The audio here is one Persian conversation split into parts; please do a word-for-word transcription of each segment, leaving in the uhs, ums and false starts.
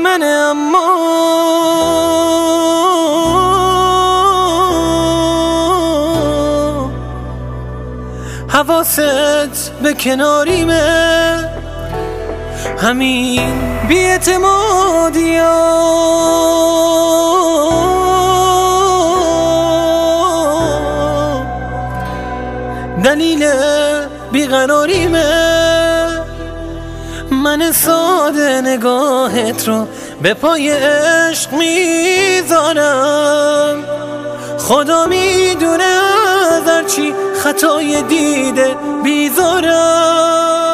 منه اما حواست به کناریمه، همین بی‌اعتمادی ها دلیل بیقراریمه. من ساده نگاهت رو به پای عشق میذارم، خدا میدونه از هرچی خطای دیده بیزارم.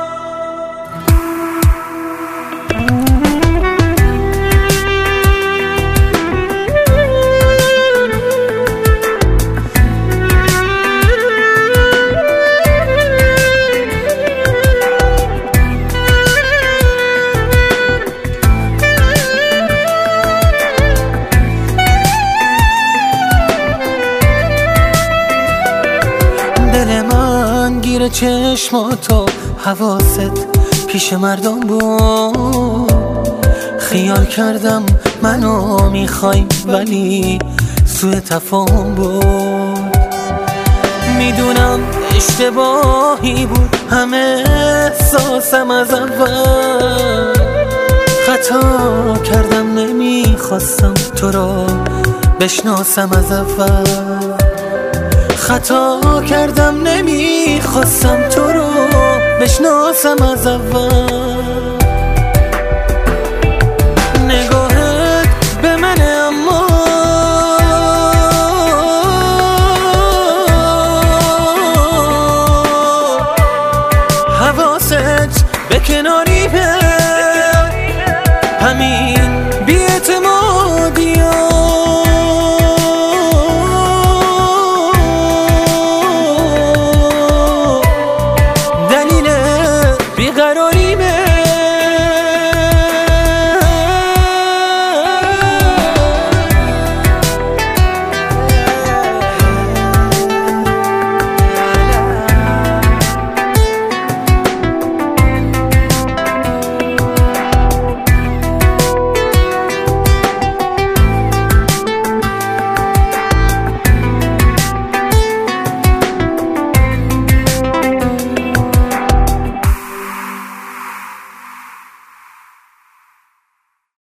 دل من گیر چشماتو، حواست پیش مردم بود. خیال کردم منو میخوای ولی سوء تفاهم بود. میدونم اشتباهی بود همه احساسم از اول. خطا کردم نمیخواستم تو رو بشناسم از اول. خطا کردم نمیخواستم تو رو بشناسم از اول.